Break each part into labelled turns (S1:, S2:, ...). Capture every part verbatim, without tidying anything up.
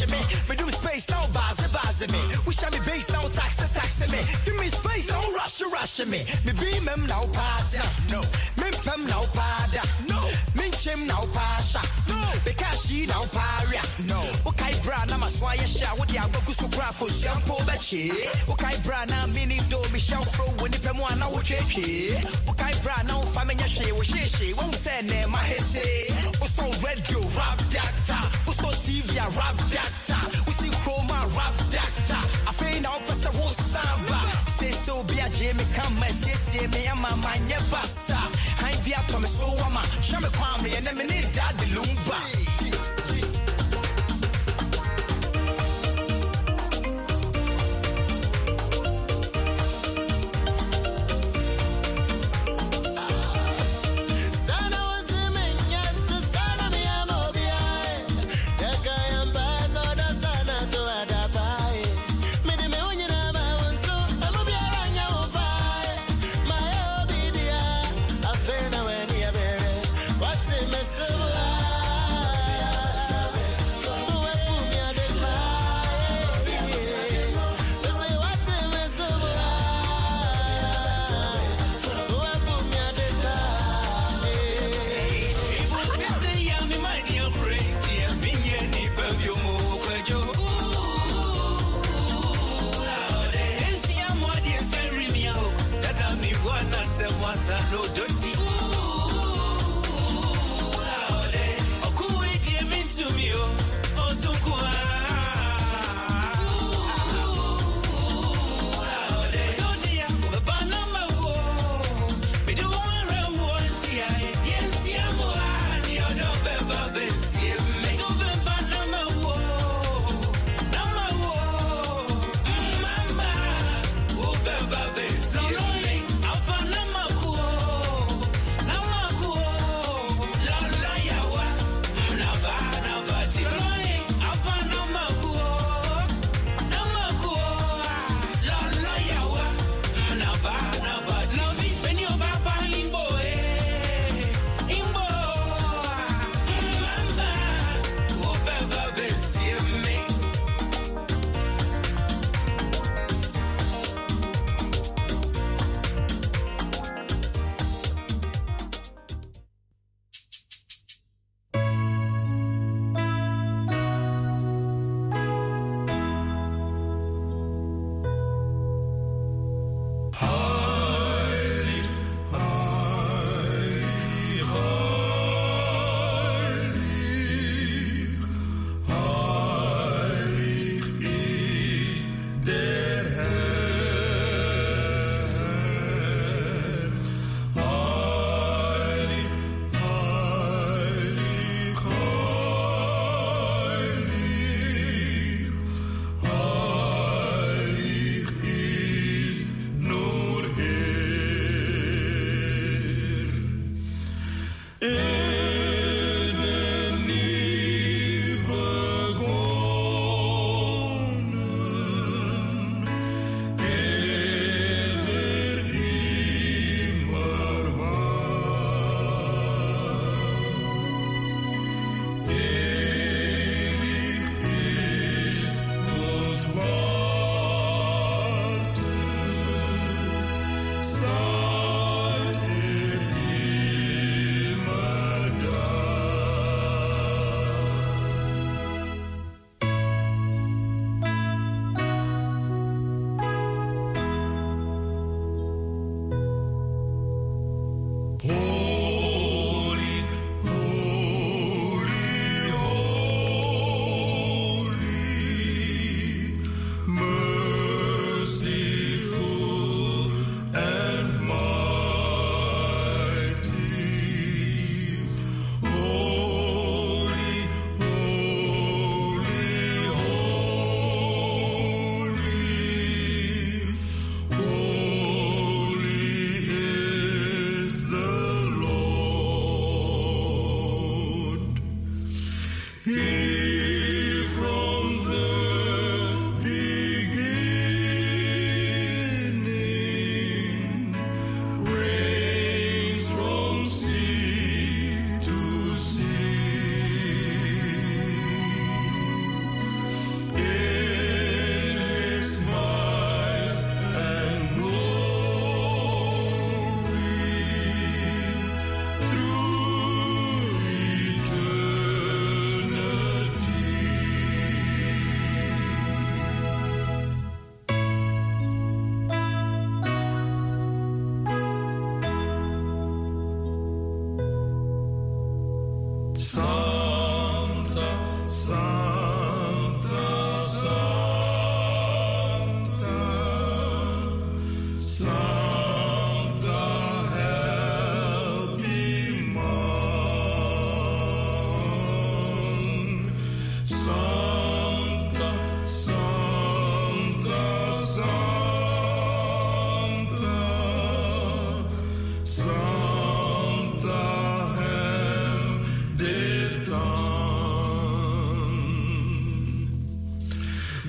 S1: me. Me do space now, buzz, buzz me. We shall be base now, tax, tax me. Give me space now, rush, rush me. Me beam him now, pass. No. Me pem now, pada. No. Me chim now, pasha. No. Because she now, paria. No. Okay, bra, na maswaya sha. What the agogo so crap for shampoo, bachi. Okay, bra, na mini do me shout for when the pemoana will check. Okay, bra, now family she was she. Won't send them my head say. Also, radio rap data. Also, T V rap data. We see chroma rap data. I feel now, Pastor Samba. Say so, be a Jamie come and say, me and my man, yeah, bassa. I be a come so, I'm a Shama Kwame and then me need that the Lumba.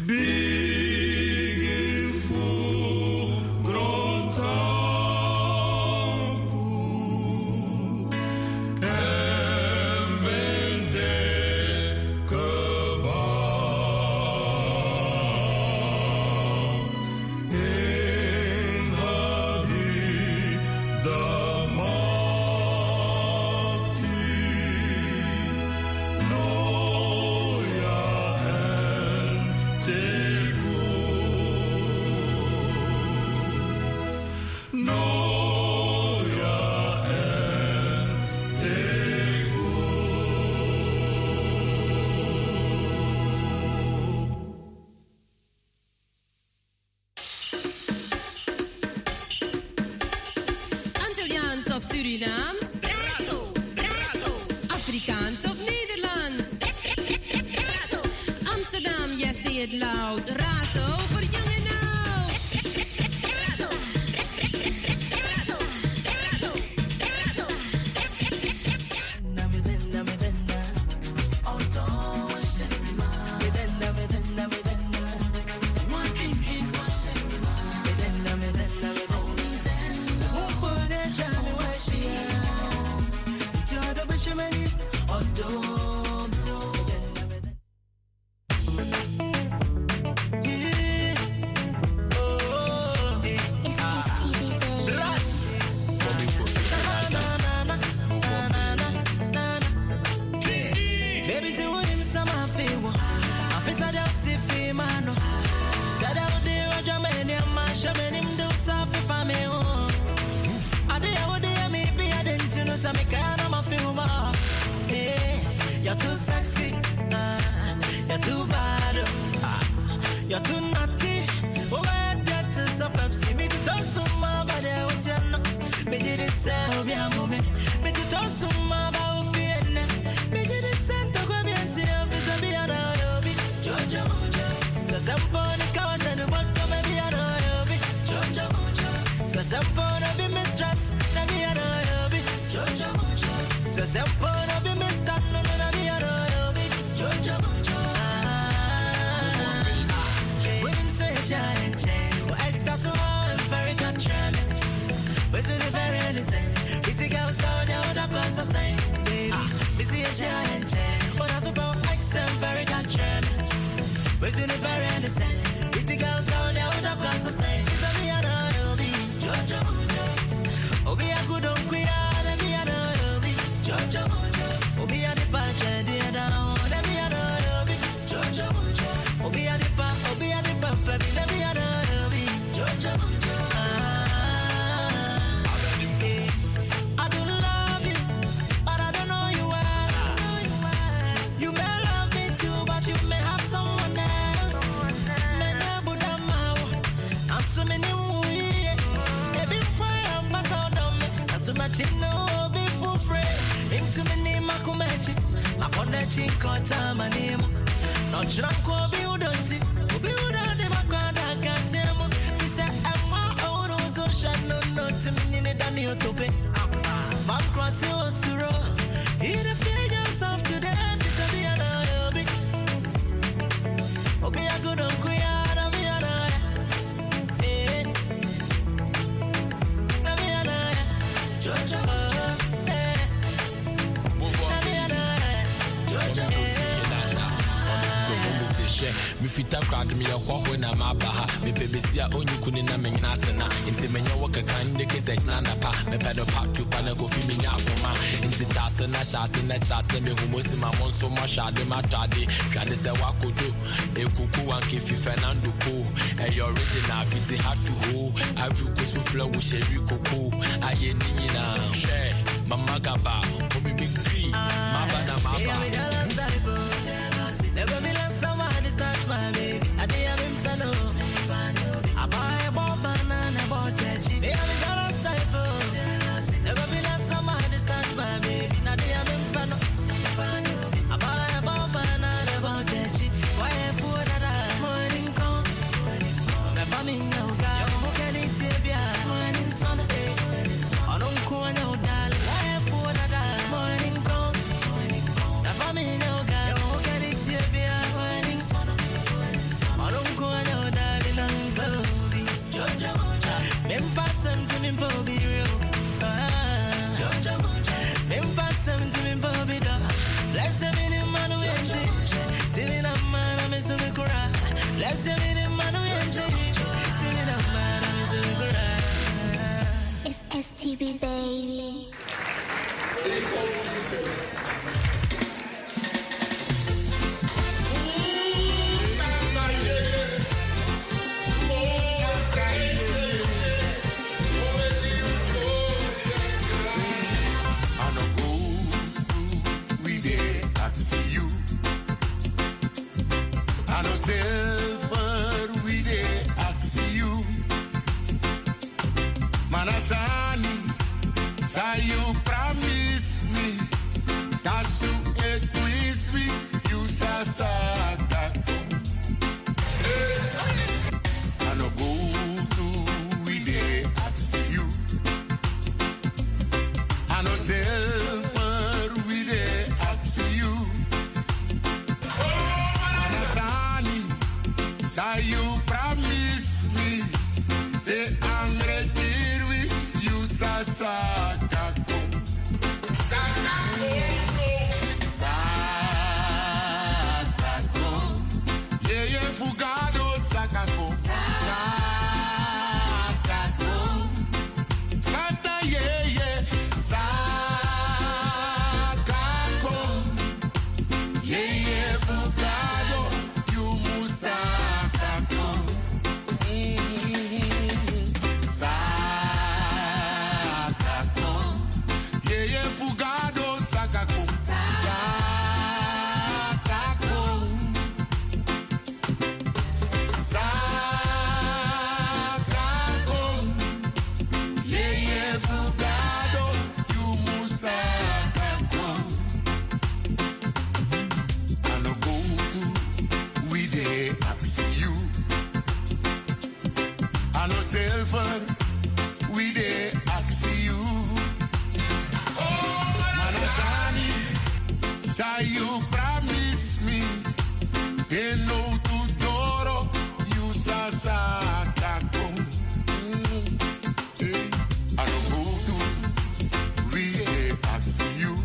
S2: Of Surinaams, Razo, Razo. Afrikaans of Nederlands, Razo. Amsterdam, yes, say it loud, Razo voor jong en oud. Razo, Razo, Razo, Razo.
S3: Fita crowd me a ho na ma baha me bebesia onyu kuni na me nyata na inti me nyawo kakan de kese na na pa me pedo pa tu pa na go fi me nya akoma inti tase na shase na chase me hu mosi ma monso ma shade ma tade twade se wakodo ekuku wanke fi Fernando ko e original fiti have to ho avu ko so flow wo sheri koko aye ni nyina share mama gaba o mi big tree ma ba na ma ba
S4: never be last time I start my baby. I did have him pano. I buy a bomb banana, I bought a cheap. They have a dollar type. Never be last time I start my baby. I did have him pano. I buy a bomb banana, I bought a cheap. Why I put that morning come? My family now got you can eat it, morning sun. I don't call no darling. Why I put that morning come?
S5: It's S T B, baby.
S6: Silver, we dey ask you. Manasani, say you promise me. That's it with me, you sasaka. I no go to, we dey ask you. I no silver, we dey ask you. Say you promise me the angry deal with you sasaka. Sakako, sakako, yeah yeah fugado sakako, sakako, sata yeah yeah sakako, yeah yeah fugado you musa. We dey ask you. Manasani, say you promise me. They know to doro you sasaka. I don't go to. We dey ask you.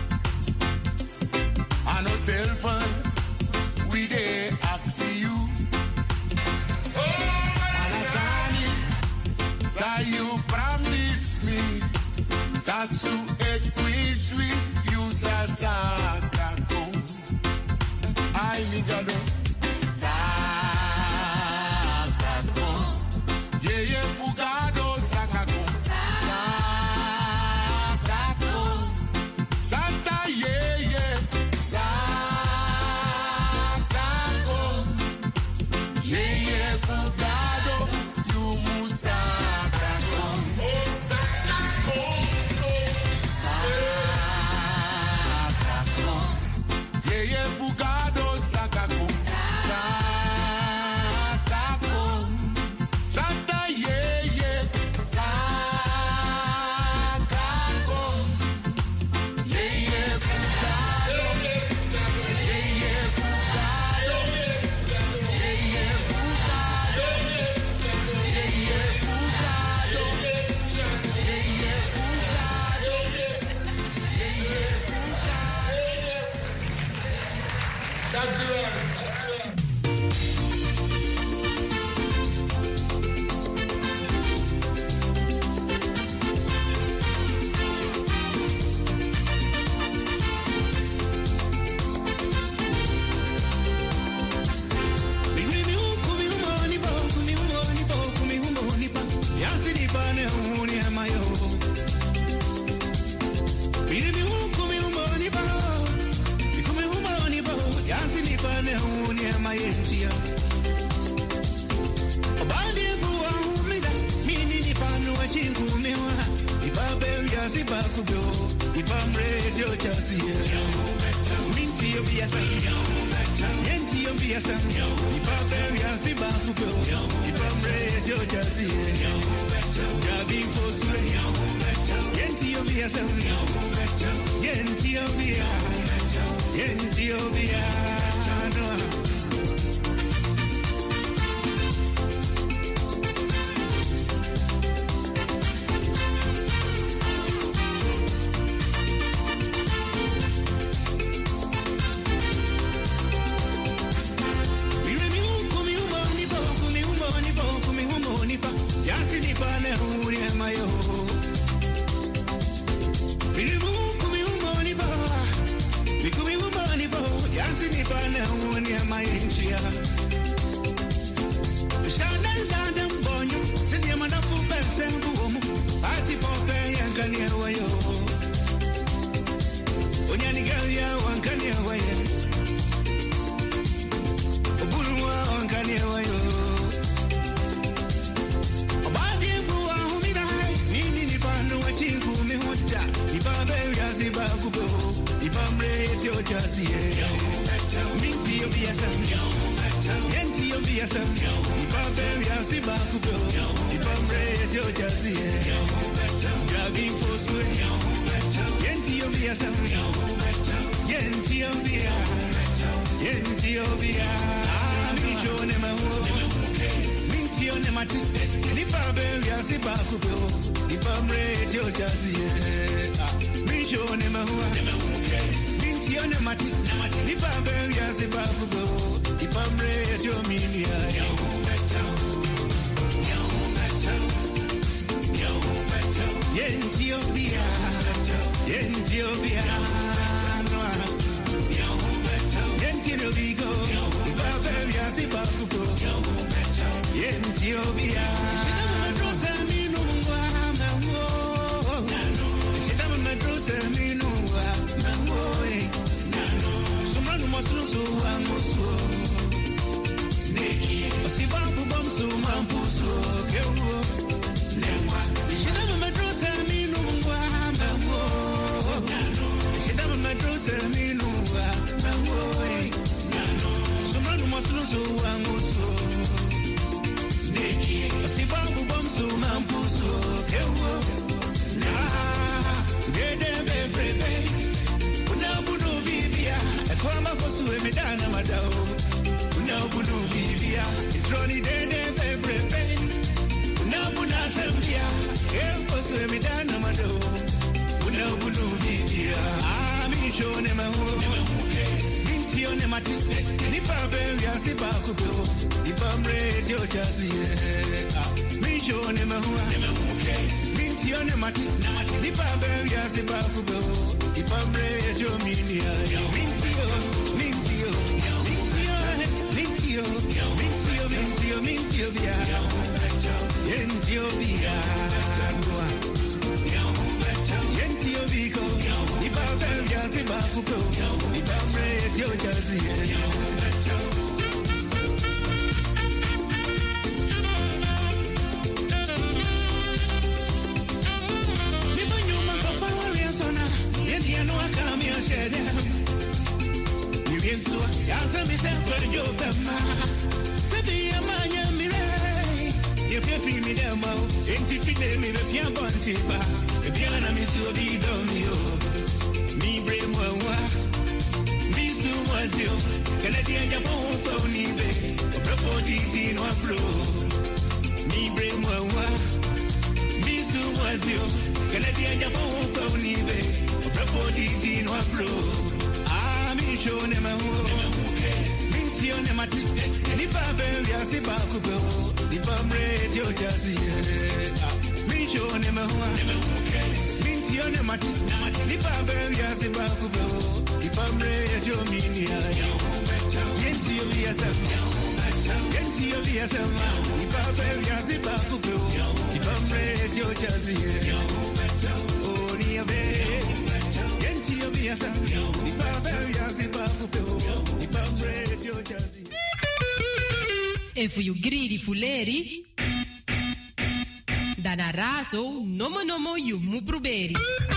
S6: I know self. We dey ask you. Say you promise me, that's who it wish we you sasaka. I me gado sakako, yeah yeah fugado sakako, sakako, santa yeah yeah sakako, yeah yeah fugado you musa.
S7: fane uri mayo. Bimu kumi umoni ba. Bikumi umoni ba. Yansi ni fane uri mayentia. Shana shana bonyo. Sidi mana fupe sembu omu. Party pope yankani wayo. Onyani galia wankani wayo. Obulwa wankani wayo. Obadi buwa humina. Nini ni panu wachingu mihuta. Ibabe yazi bakubo. Ibamre etio jasi ye. Minti obiasam. Yenti obiasam. Ibabe yazi bakubo. Ibamre etio jasi ye. Driving for sway. Yenti obiasam. Yenti obia. Yenti obia. Mijone mahu. Minti one mati. Ibabe yazi bakubo. Ibamre etio jasi ye. Mijone mahu. Minti one mati. Ibabe yazi bakubo. Ibamre etio minia. Yentiobia, Yentiobia, Yentiobigo, Ibabia Zibakugo, Yentiobia, Rosa Minua, Mango, Shidam Medrosa Minua, Mango, Sumanu Masuzu, Amusu, Neki, Sibaku Bamsu, Mampusu, Kewu, Lemwa, Shidam Medrosa Minua, Mango, Shidam Medrosa Minua, Mango, Sumanu Masuzu, Amusu, Neki, Sibaku Bamsu, Mampusu, Kewu, Gede Bebe, Unabudu Bibia, Kwama Fosu Emidana Madao, Unabudu Bibia, Itroni Dede Bebe, Unabuna Sambia, Fosu Emidana Madao, Unabudu Bibia, Ami Shone Mahu, Mintione Mati, Nipa Bebia Sibakubo, Nipamre Dio Jasi, Mintione Mahu, Mintione Mati, Nipa Bebia Sibakubo, Nipamre Dio Minia, Mintio, Mintio, Mintio, Mintio, Mintio, Mintio, Mintio, Bia, Yentio Bia, Yentio Bico, Nipa Bebia Sibakubo, Nipamre Dio Jasi. Yaza mi sempre yo bema, sebi amanya mire. Ye pe fi mi demo, enti fi de mi be pia bonti ba. E pia na mi su di do mi o. Mi bre mo wa, mi su mo dio. Kele dia ja po ko ni be, o pro di di no afro. Mi bre mo wa, mi su mo dio. Kele dia ja po ko ni be, o pro di di no afro. Mi shone mahu, mintione mati, nipa bebia sibakubo, nipa mredio jasi. Mi shone mahu, mintione mati, nipa bebia sibakubo, nipa mredio minia. Yentio biasam, yentio biasam, nipa bebia sibakubo, nipa mredio jasi. Oh niabe.
S2: E for you greedy fuleri, dan arazo, nomo nomo you mu proberi.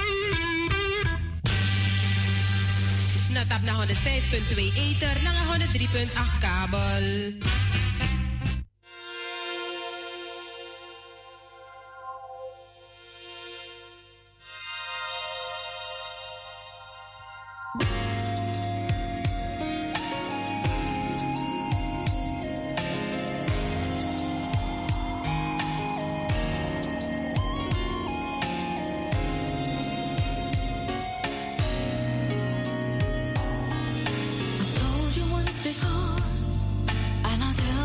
S2: Na tap na honderd vijf punt twee ether, na honderd drie punt acht kabel.
S8: Before, and I'll tell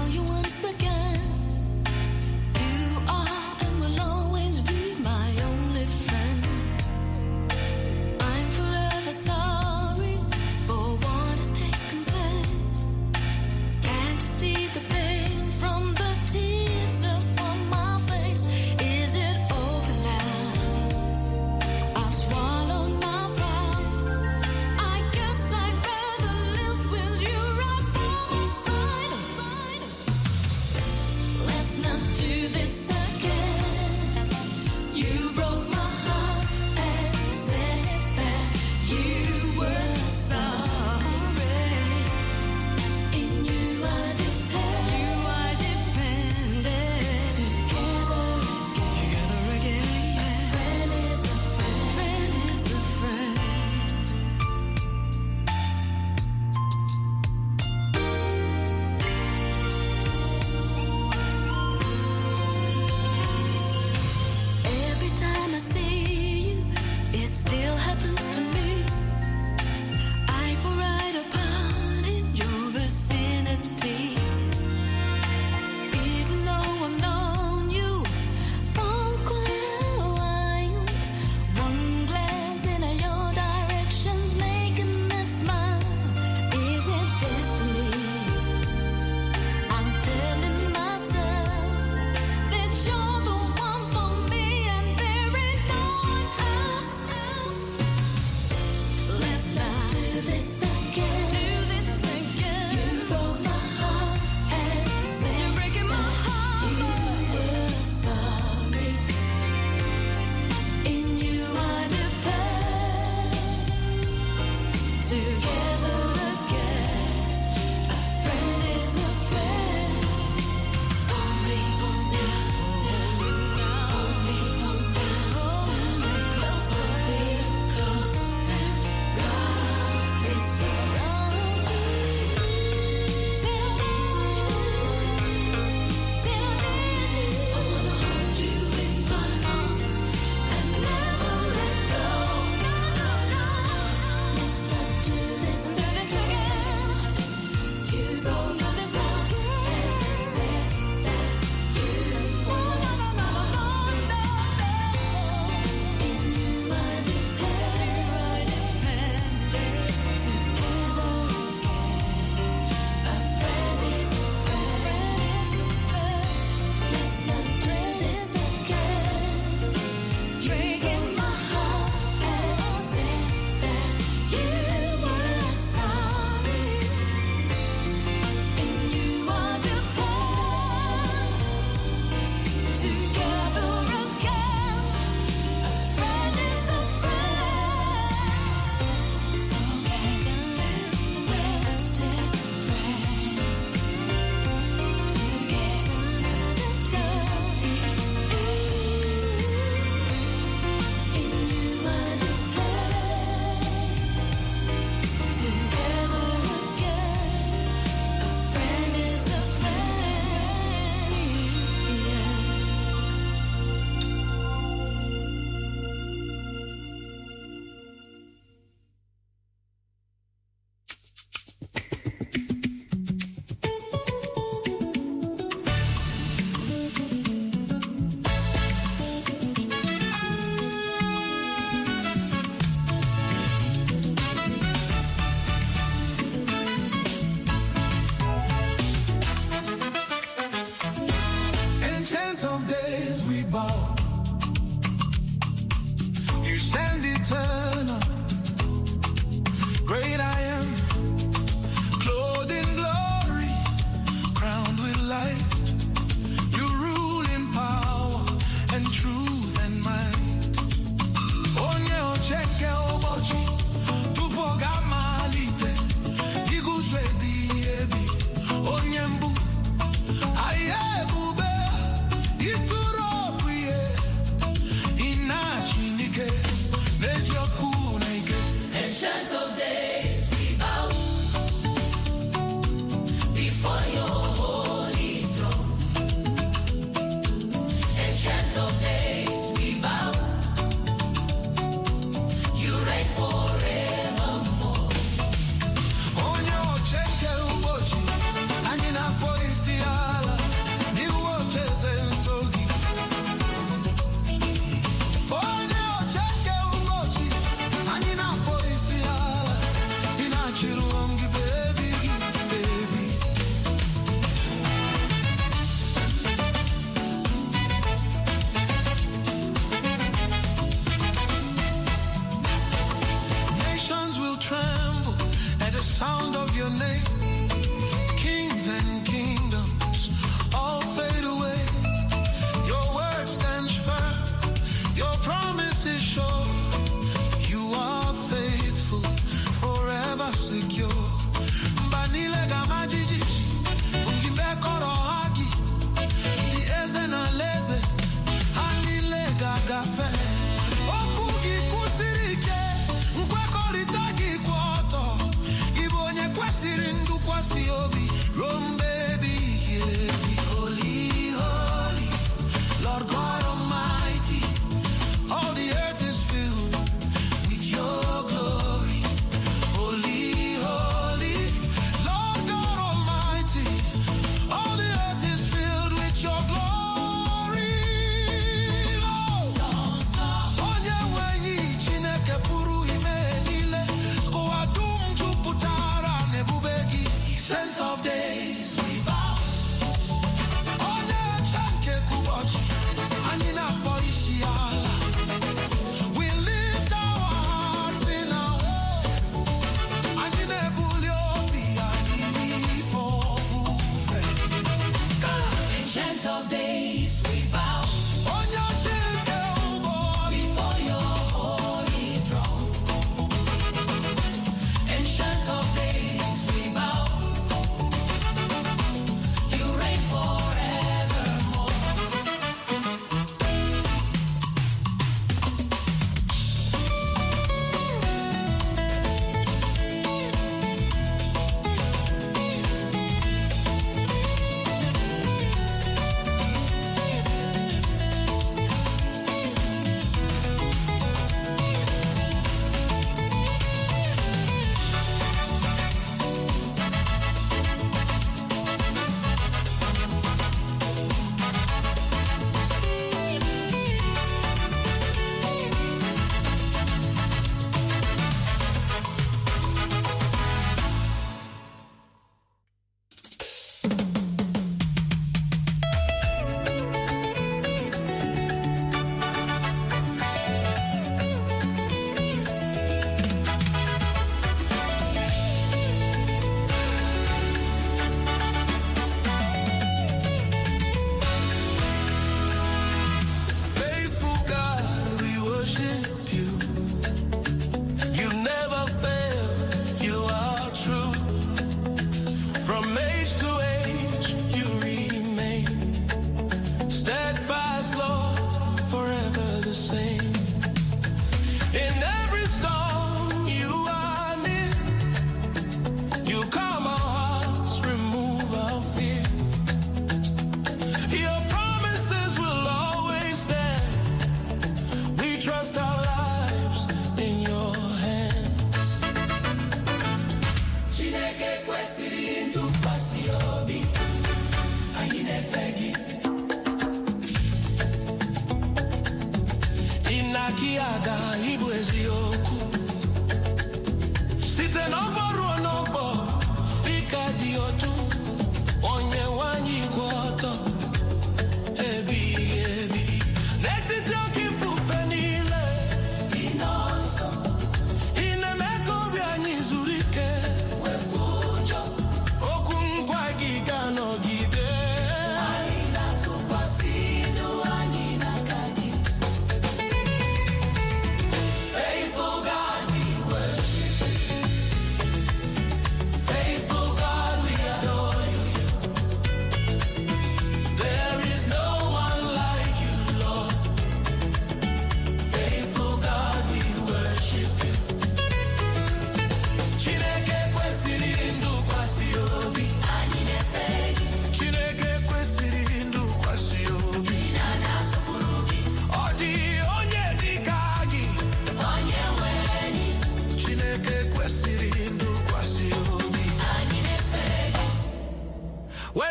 S8: Ancient of days we bow. You stand eternal. Great I am, clothed in glory, crowned with light. You rule in power and truth and might. Onye ocheke obochi, tupo gamalite, iguzwe di ebi, onye mbu, aye bube, ituro kuye.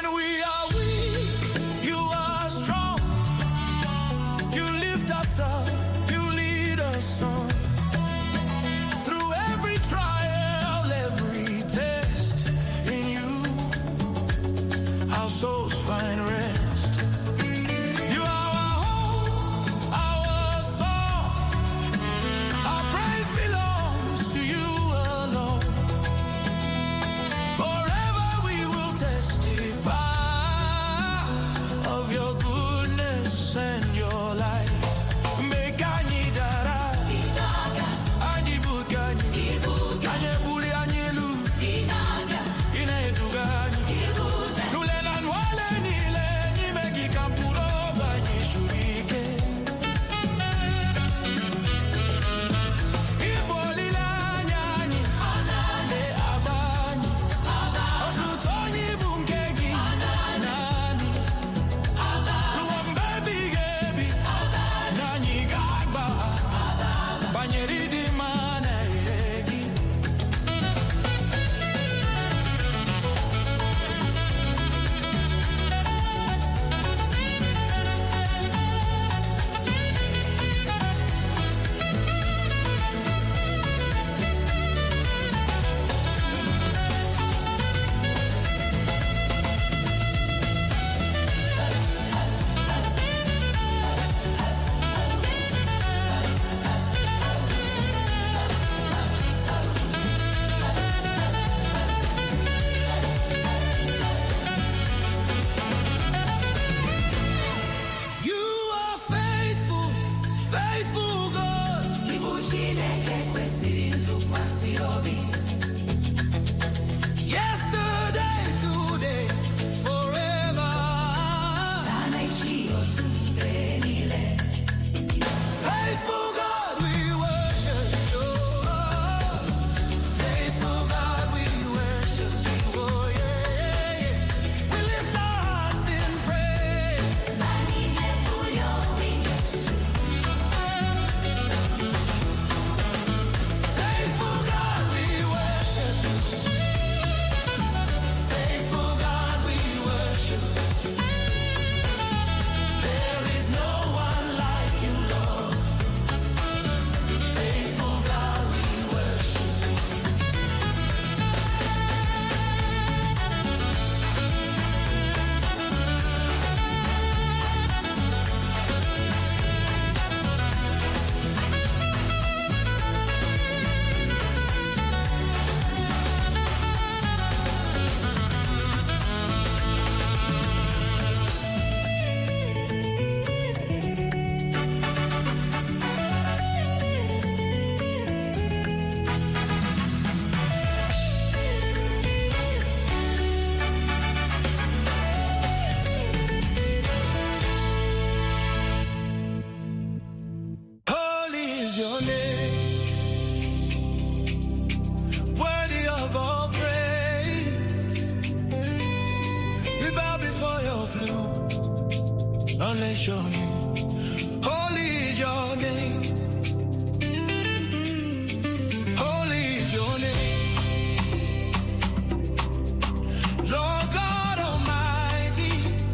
S8: When we are weak, you are strong. You lift us up, you lead us on. Through every trial, every test, in you, our souls find rest. You are our hope, our song. Our praise belongs to you alone. Forever we will testify of your goodness and your light. Make any dara, any bugani, any buli, any lu, ine dugani. Nulela nwale nile, ni megi kampuro bani shurike. Ibolila nyani, le abani, otutoni bungegi, nani. Luambe bigebi, nani gagba, banyeridi mana yegi. You are faithful, faithful God. Yesterday, today, forever. Faithful God, we worship you. Faithful God, we worship you. Oh, yeah, yeah, yeah. We lift our hearts in praise. Faithful God, we worship you. Faithful God, we worship. There is no one like you, Lord. Faithful God, we worship. Holy is your name, worthy of all praise. We bow before your throne, unless your name. Holy is your name, holy is your name, Lord God Almighty.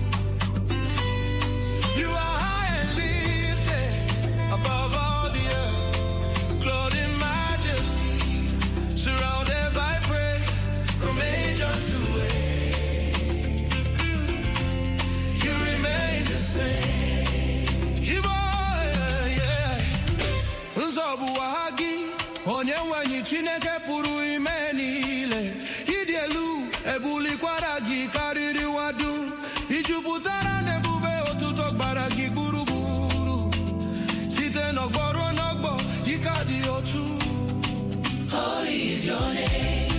S8: You are high and lifted above all the earth, clothed in majesty, surrounded by praise from age unto age. You remain the same. You are, yeah. Nzobu wahagi, onye wanyi chineke puru imenile. Idielu, ebuli kwaragi kariri wadu. Ijuputara nebube otutok baragi buru buru. Site nogboro nogbo, yikadi otu. Holy is your name,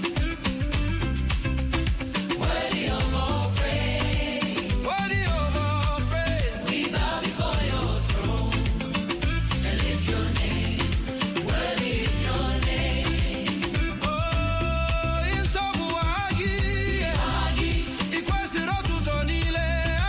S8: worthy of all praise. Worthy of all praise. We bow before your throne and lift your name. Worthy is your name. Oh, in Sabu Agi, Agi, Ikwesi Rotu Tonile,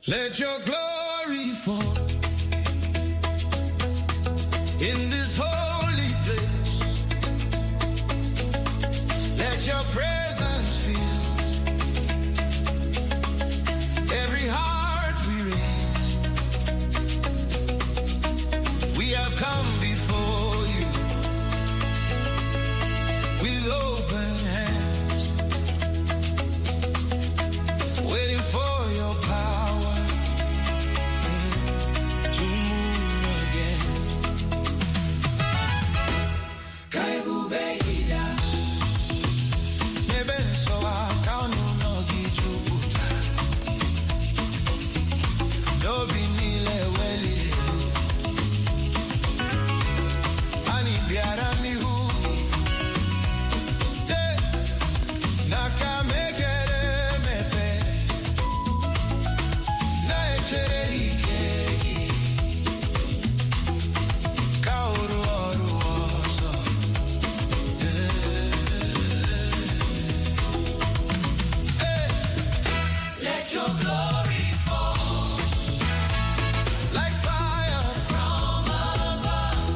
S1: Let your glory fall in this holy place. Let your presence fill every heart we raise. We have come before you with open hands, waiting for your power to move again. Kaibu Beida, Nebe Soa, Kanu no Gijubuta, Dobi Nile Weli, Ani Biara Mihugi, Naka Mekere Mepe, Naechere Kegi, Kauru Oru Oso. Let your glory fall like fire from above.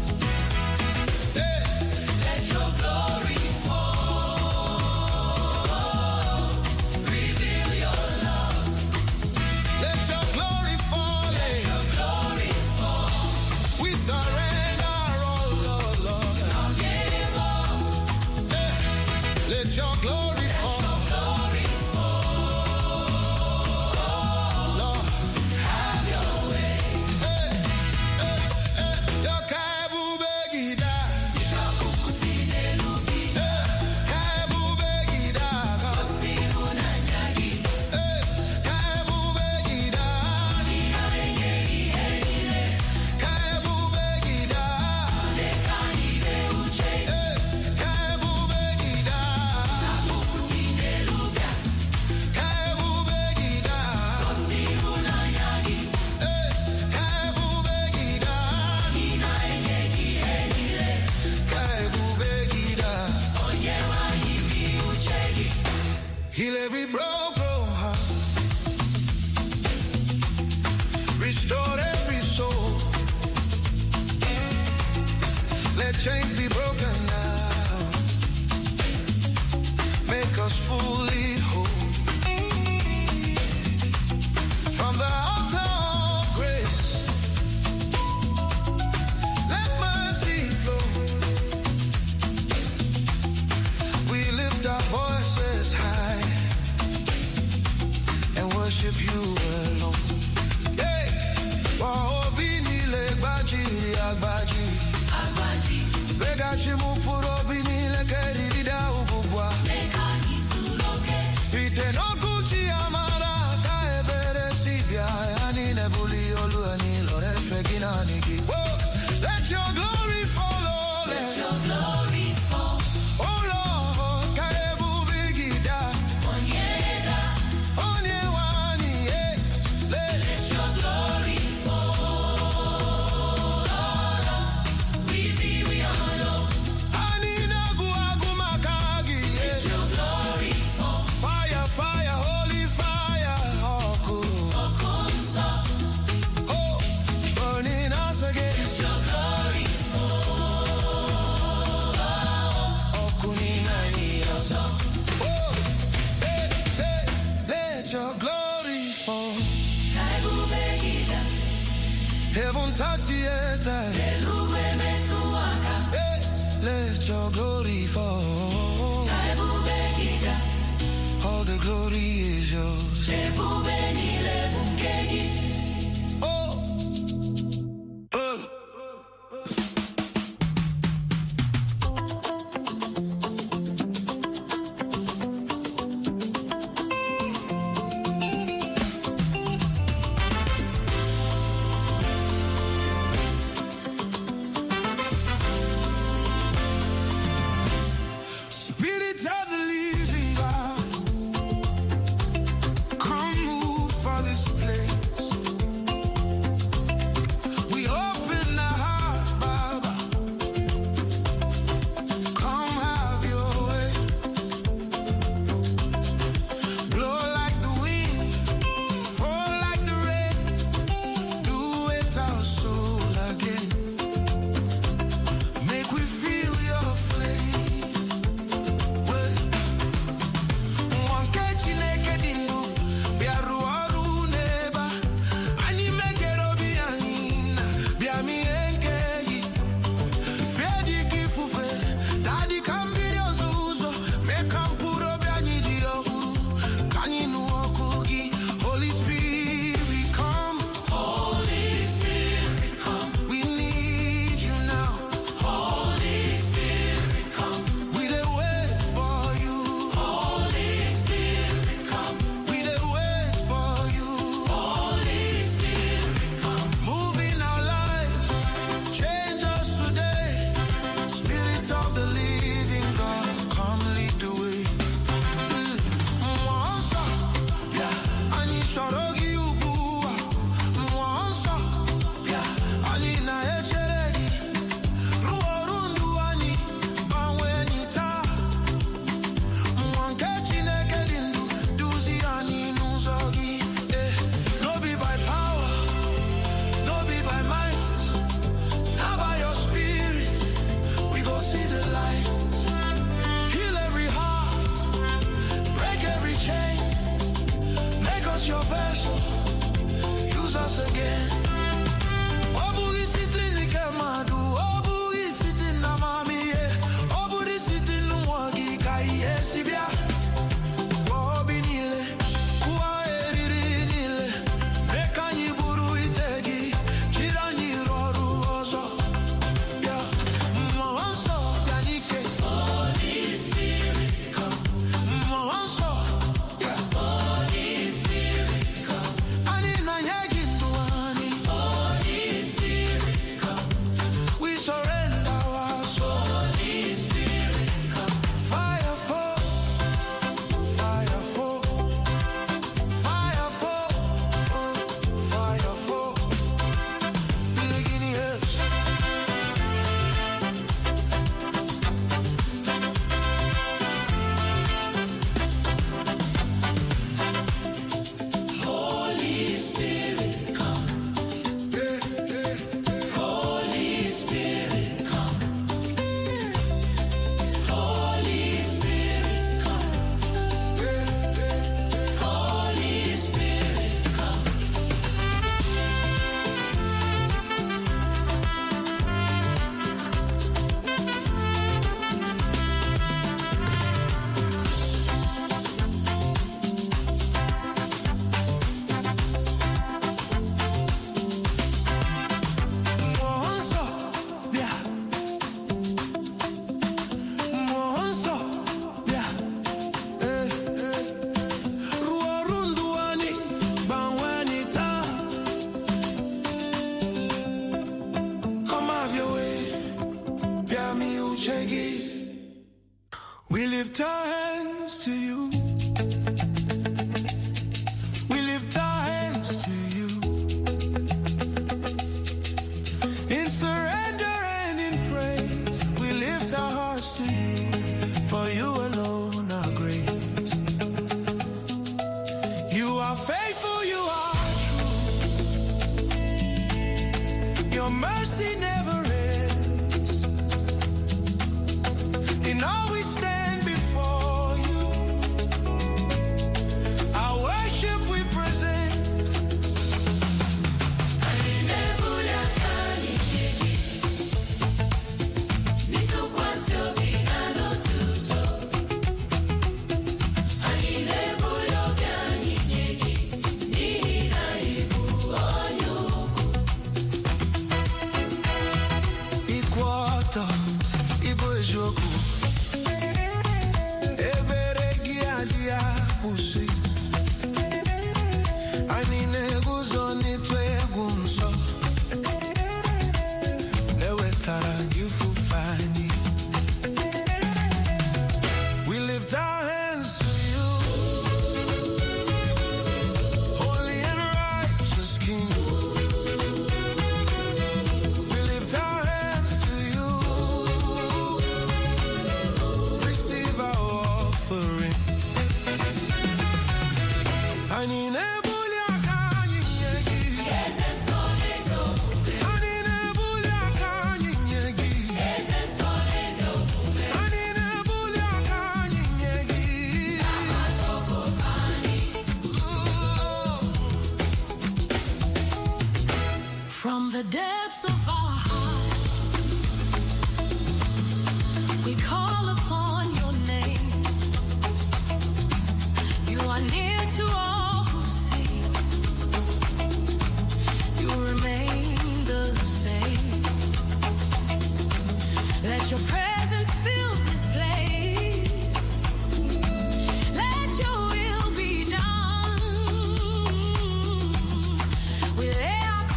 S1: Let your glory fall. Reveal your love. Let your glory fall. Let your glory fall. We surrender all, Lord, Lord. Let your glory fall. Lord, have your way. Hey, hey, hey. Your Kaibu Begida. Hey, Kaibu Begida. Hey, Kaibu Begida. Kaibu Begida. Hey, Kaibu Begida. Heal every broken heart, restore every soul. Let chains be broken now, make us fully whole. From the altar of grace, let mercy flow. We lift our voices high and worship you alone. Hey, Wahobini le gbaji agbaji, Vegachi mupuro bini le kerida ububwa. Site no kuchi amara kaebere sibia ani nebuli olu ani lore fegina nigi. Whoa, let your glory follow. Let your glory fall. Oh Lord, Kaibu Begida. Onyewani, eh. Let your glory fall. Reveal your love. Anina guagu makagi, eh. Let your glory fall. Fire, fire, holy fire. Oku. Okunsa. Oh, burning us again. Let your glory fall. Okuninani oso. Oh, hey, hey, let your glory fall. Heaven touch the earth. Hey, let your glory fall. All the glory is yours. Oh, oh.
S9: mercy never ends. In all we stand before you, our worship we present.
S10: From the depths of our hearts, we call upon your name. You are near to all who seek. You remain the same. Let your presence fill this place. Let your will be done. We lay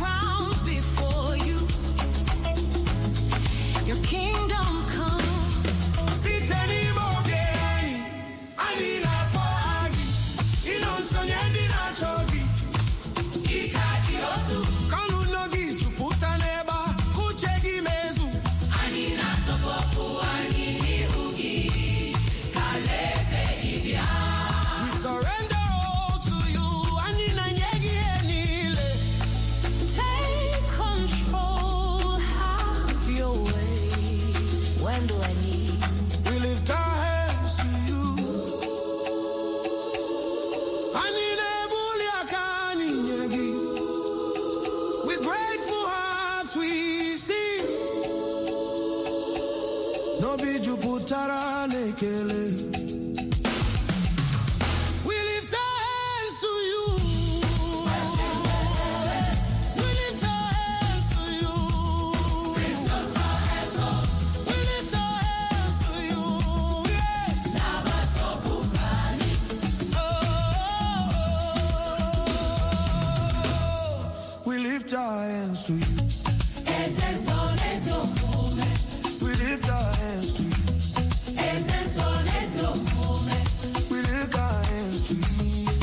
S10: your kingdom come.
S9: Sitani mogeni, anina poagi, inonsonya dina chogi. Ikati otu, kalunogi chuputa neba, kuchegi mezu. Anina topoku anini ugi, kalese ibia. We surrender all to you, anina nyegi enile.
S10: Take control, have your way. When do I need?
S9: We lift our hands to you. With grateful hearts we sing. No biju putara nekele. We lift our hands to you. We lift our hands to you. We lift our hands to you. Oh, we lift our hands to you. We lift our hands to you. We lift our hands to you.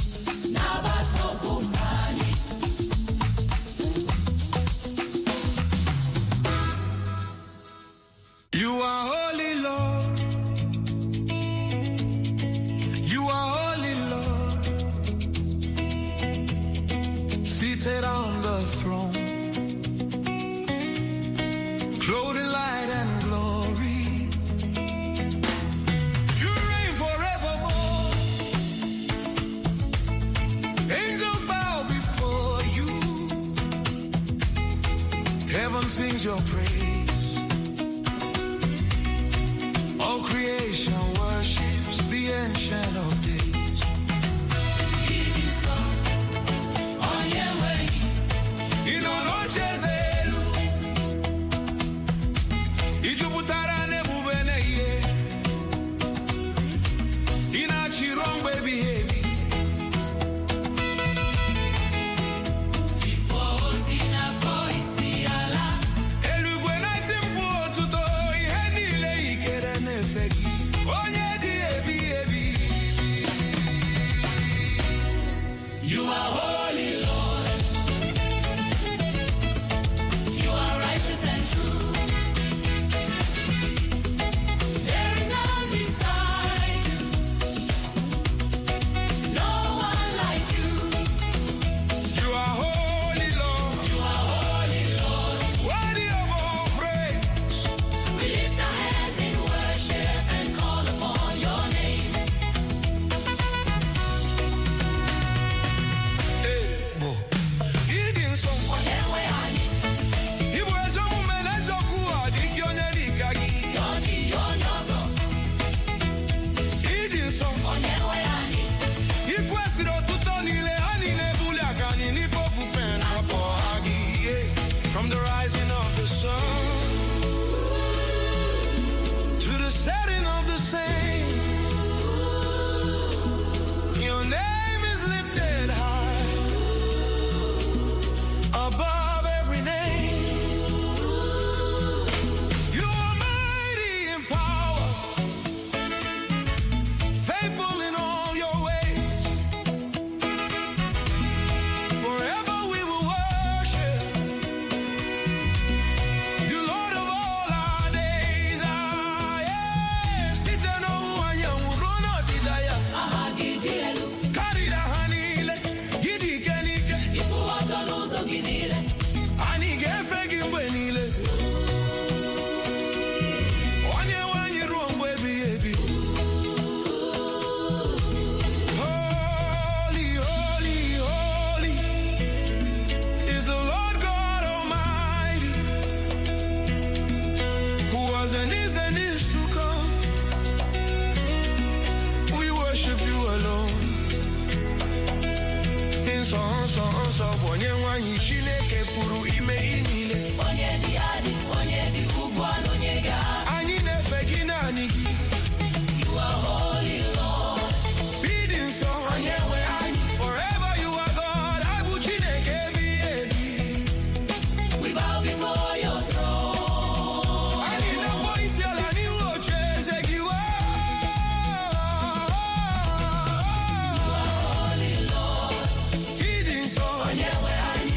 S9: You are holy, Lord. You are holy, Lord. Seated on the throne, clothed in light and glory. You reign forevermore. Angels bow before you. Heaven sings your praise. All creation worships the Ancient of Days.
S11: onye nwanyi Chineke pụrụ ime ihe niile.
S8: Onye dị adị, onye dị ugwu na onye ga.
S11: Anyị na-efe gị naanị gị.
S8: You are holy Lord.
S11: Bidi nsọ onye nwe anyị. Forever you are God. Abụ Chineke ebighị ebi.
S8: We bow before your throne.
S11: Anyị na-akpọ isi ala n'ihu oche eze gị.
S8: You are holy Lord.
S11: Bidi nsọ
S8: Onye nwe anyị.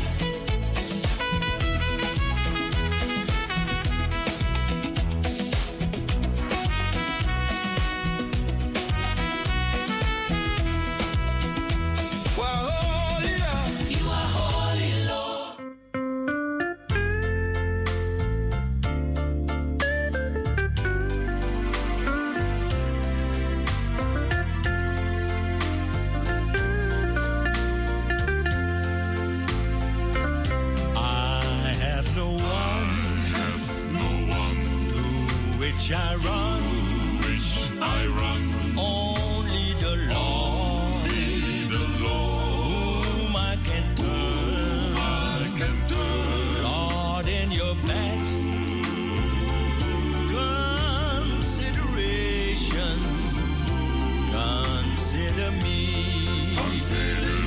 S11: Wa holy Lord.
S8: You are holy Lord.
S12: I have no one, have no one to which I run, which I run. Only the Lord, only the Lord, whom I can turn, I can turn. Lord, in your best consideration, consider me. Consider